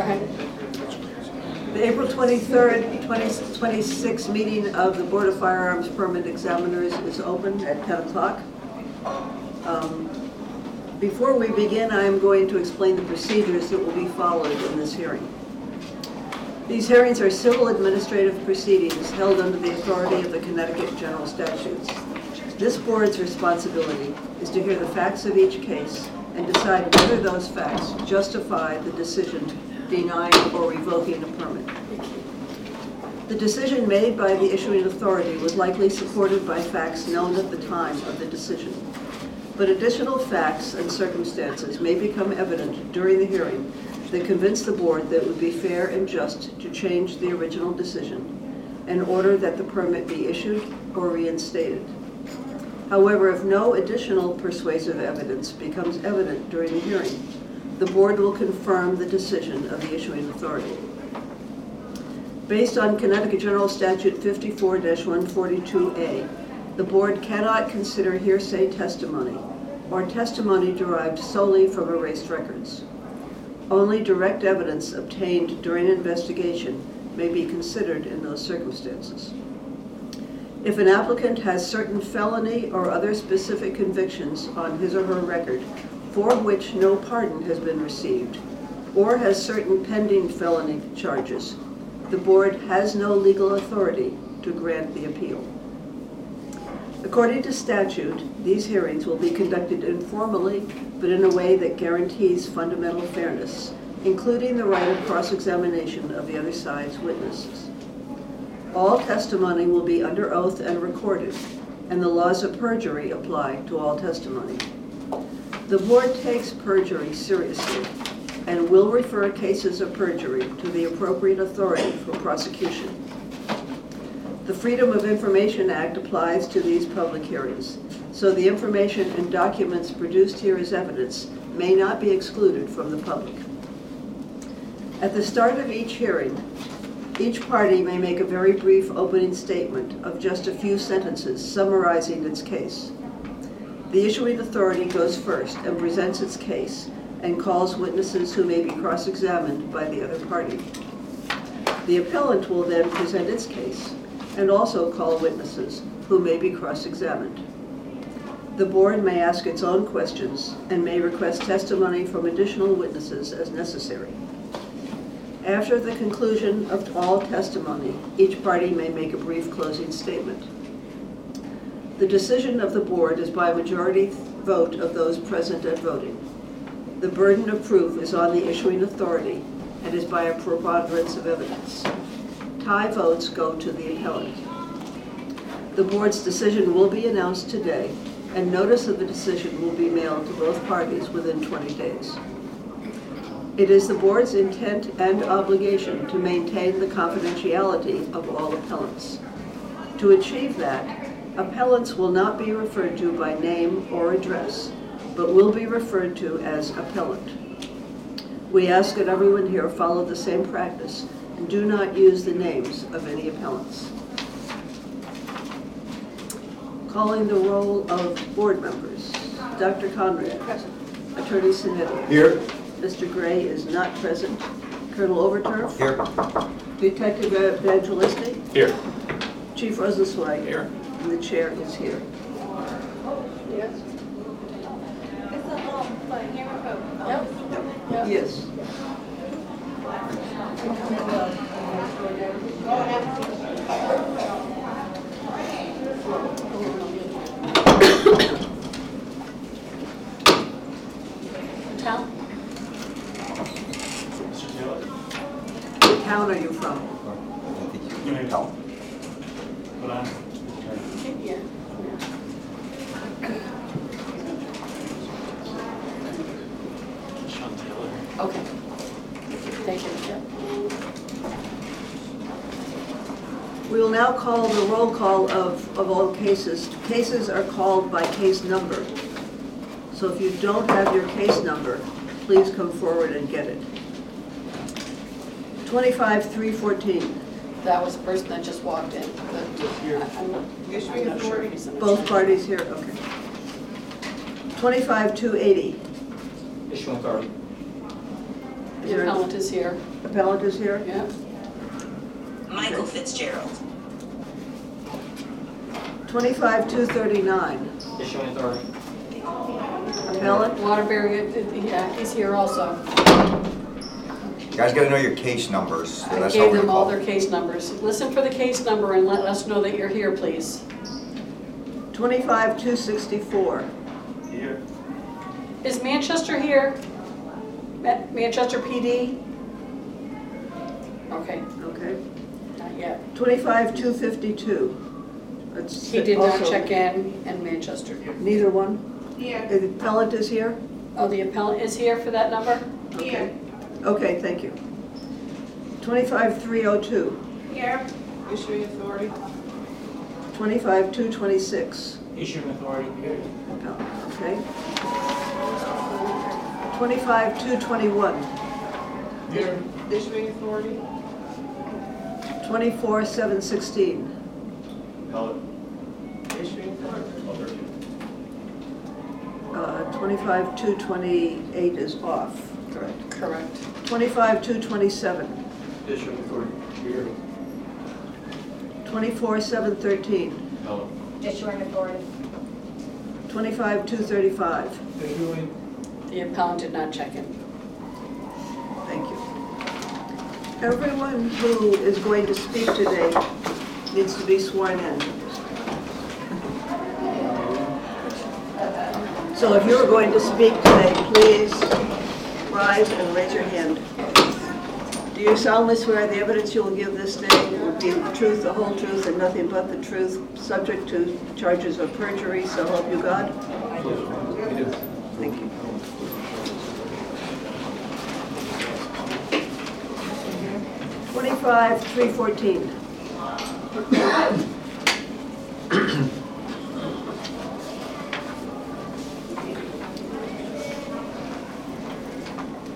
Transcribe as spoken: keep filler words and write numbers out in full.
ahead. The April twenty-third, twenty twenty-six meeting of the Board of Firearms Permit Examiners is open at ten o'clock. Um, before we begin, I am going to explain the procedures that will be followed in this hearing. These hearings are civil administrative proceedings held under the authority of the Connecticut General Statutes. This board's responsibility is to hear the facts of each case and decide whether those facts justify the decision denying or revoking a permit. The decision made by the issuing authority was likely supported by facts known at the time of the decision. But additional facts and circumstances may become evident during the hearing that convince the board that it would be fair and just to change the original decision in order that the permit be issued or reinstated. However, if no additional persuasive evidence becomes evident during the hearing, the board will confirm the decision of the issuing authority. Based on Connecticut General Statute fifty-four dash one forty-two A, the board cannot consider hearsay testimony or testimony derived solely from erased records. Only direct evidence obtained during investigation may be considered in those circumstances. If an applicant has certain felony or other specific convictions on his or her record for which no pardon has been received, or has certain pending felony charges, the board has no legal authority to grant the appeal. According to statute, these hearings will be conducted informally, but in a way that guarantees fundamental fairness, including the right of cross-examination of the other side's witnesses. All testimony will be under oath and recorded, and the laws of perjury apply to all testimony. The board takes perjury seriously and will refer cases of perjury to the appropriate authority for prosecution. The Freedom of Information Act applies to these public hearings, so the information and documents produced here as evidence may not be excluded from the public. At the start of each hearing, each party may make a very brief opening statement of just a few sentences summarizing its case. The issuing authority goes first and presents its case and calls witnesses who may be cross-examined by the other party. The appellant will then present its case and also call witnesses who may be cross-examined. The board may ask its own questions and may request testimony from additional witnesses as necessary. After the conclusion of all testimony, each party may make a brief closing statement. The decision of the board is by majority vote of those present and voting. The burden of proof is on the issuing authority and is by a preponderance of evidence. Tie votes go to the appellant. The board's decision will be announced today, and notice of the decision will be mailed to both parties within twenty days. It is the board's intent and obligation to maintain the confidentiality of all appellants. To achieve that, appellants will not be referred to by name or address, but will be referred to as appellant. We ask that everyone here follow the same practice and do not use the names of any appellants. Calling the roll of board members. Doctor Conrad. Present. Attorney Sinetti. Here. Mister Gray is not present. Colonel Overturf. Here. Detective Evangelisti. Here. Chief Rosenzweig. Here. And the chair is here. Yes. It's a little like hammer coat. Yep. Yep. Yes. Town? What town are you from? You may tell. Yeah. Okay. Thank you. Yeah. We will now call the roll call of, of all cases. Cases are called by case number. So if you don't have your case number, please come forward and get it. twenty-five three fourteen. That was the person that just walked in. But I- I'm not, I'm not sure if he's in the Both chat. parties here, okay. twenty-five two eighty. Issuing authority. there an appellant is here, appellant is here? yeah. Michael Fitzgerald. twenty-five two thirty-nine, Issuing authority. appellant? Waterbury, uh, yeah, he's here also. You guys gotta know your case numbers, so I that's how gave we them all call. their case numbers. Listen for the case number and let us know that you're here, please. twenty-five two sixty-four, Here. Is Manchester here? Ma- Manchester P D? Okay, okay. not yet. twenty-five two fifty-two. That's He did not also- check in, and Manchester. Neither one? Here, The appellant is here? Oh, the appellant is here for that number? here, Okay, thank you. twenty-five three oh two, here, Issuing authority. twenty-five two twenty-six, Issuing authority. Here. okay. twenty-five two twenty-one, Here. Issuing authority. twenty-four seven sixteen, Pellet. Issuing authority. Other. uh, twenty-five two twenty-eight is off, correct. Correct. twenty-five two twenty-seven, Issuing authority. Here. twenty-four seven thirteen, Pellet. issuing authority. twenty-five two thirty-five. Issuing. The appellant did not check in. Thank you. Everyone who is going to speak today needs to be sworn in. So if you're going to speak today, please rise and raise your hand. Do you solemnly swear the evidence you will give this day will be the truth, the whole truth, and nothing but the truth, subject to charges of perjury, so help you God? Thank you. twenty-five three fourteen.